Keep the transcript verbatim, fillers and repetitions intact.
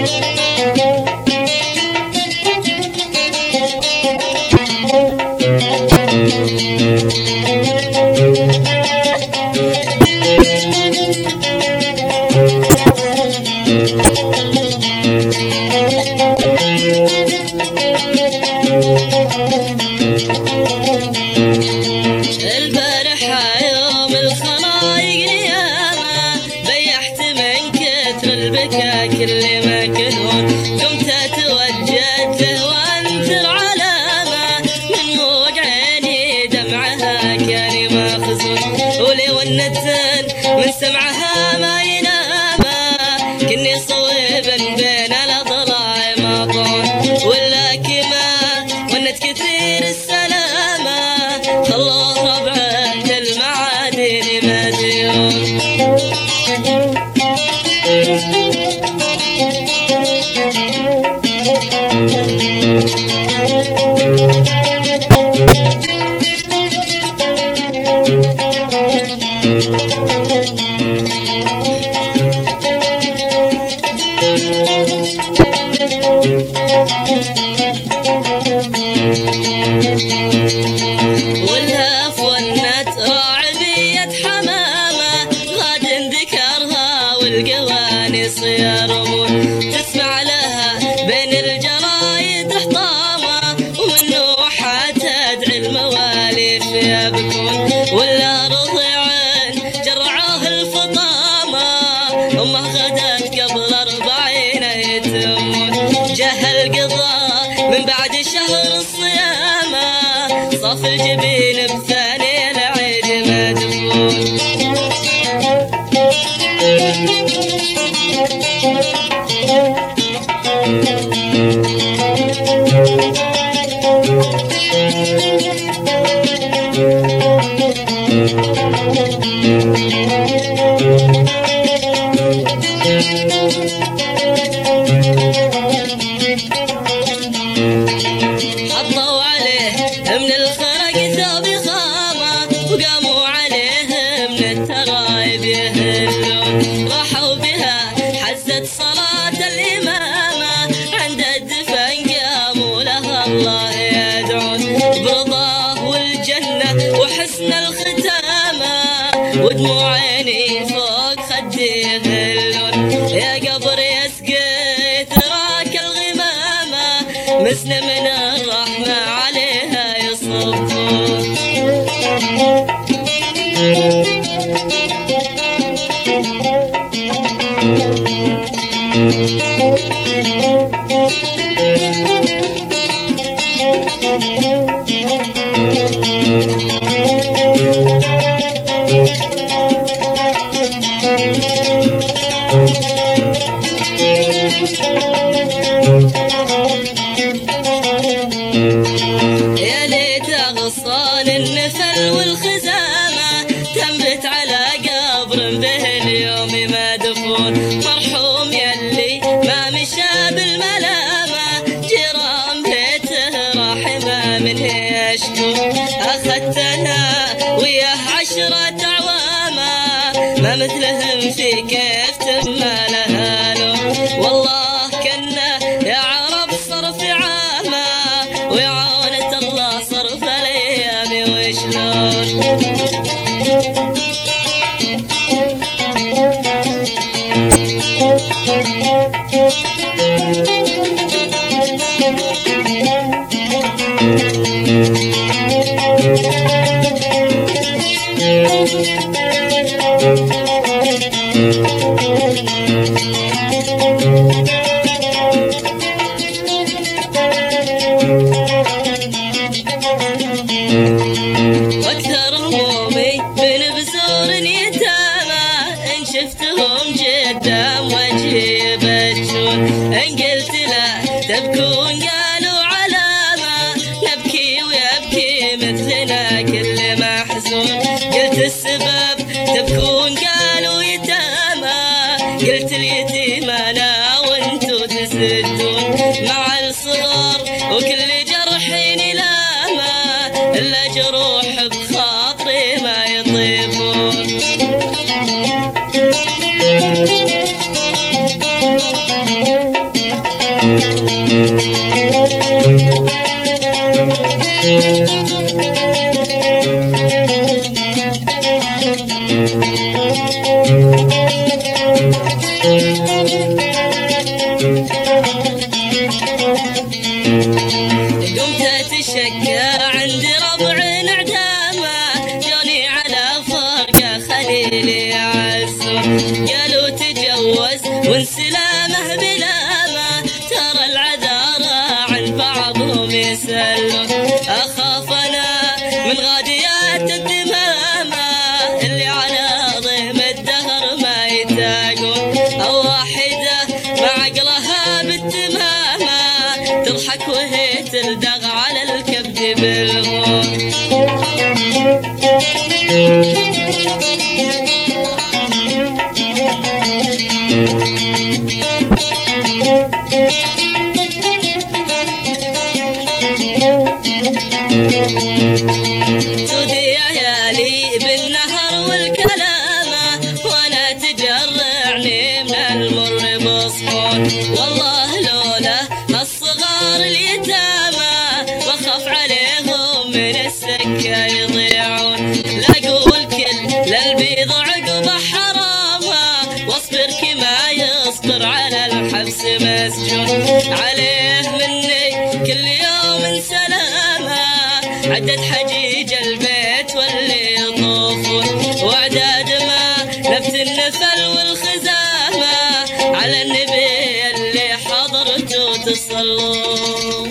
البارحة يوم الخلايق نيامة بيحت من كتر البكا كل ما كنون قمت توجهت له وانثر علامة من موج عيني دمعها كان ماخذون ولو النتن من سمعها ما ينامى كني صويبا بين الأضلاع ماطون ولا كما ونت كثير السلامة خلوا ربعة المعادن مديون والهف والنت راعبية حمامة غاد ذكرها والقوانص يرمون تسمع لها بين الجرايد حطامة والنوحة تدعي المواليف يبكون ولا رضيعين جرعوه الفطامة أمه غدت قبل أربعين يتمون جه القضاء من بعد شهر الصيامة صف الجبين بثاني العيد مدفون حطوا عليه من الخرق ثوب خامة وقاموا عليه من الترايب يهلون راحوا بها حزت صلاة الإمامة عند الدفن قاموا لها الله يدعون برضاه والجنة وحسن الختامة ودموع عيني فوق خدي يهلون يا قبر يا سقيت راك الغمامة مسن من الرحمة عليها يصبون يا ليت أغصان النفل والخزامة تنبت على قبر به اليوم مدفون مرحوم يلي ما مشى بالملامة جيران بيته راحمة منه يشكو أخذتها وياه عشرة أعوامة ما مثلهم في كيف تم لهالو والله كنا يا عرب صرف عامة وعونة الله صرف الأيام وشلون واكثر همومي من بزور يتامى ان شفتهم قدام وجهي بتشون ان قلت لا تبكون قالوا علامة نبكي ويبكي مثلنا كل محزون قلت السبب تبكون قالوا يتامى قلت اليتيم انا وانتو تسدون مع الصغار وكل جرحين لاما الا جروح بخاطري ما يطيبون تشكى عند ربع نعدامه جوني على فرقه خليلي عزه قالوا تجوز وانسلامه بلامه ترى العذارى عن بعضهم يسلم اخاف انا من غاديات الدمامه اللي على ضهم الدهر ما يتاقون او واحده مع عقلها بالتمامه تضحك وهي تلدغ على الكبد بالغور تودي عيالي بالنهر والكلامه وانا تجرعني من المر بصحون والله لولا الصغار اليتامى واخاف عليهم من السكه يضيعون لا اقول كل للبيض عقب حرامه واصبر كما يصبر على الحبس مسجون عليه مني كل يوم سلامه عدد حجيج البيت واللي يطوفون واعداد ما نبت النفل والخزامه على النبي اللي حضرته تصلون.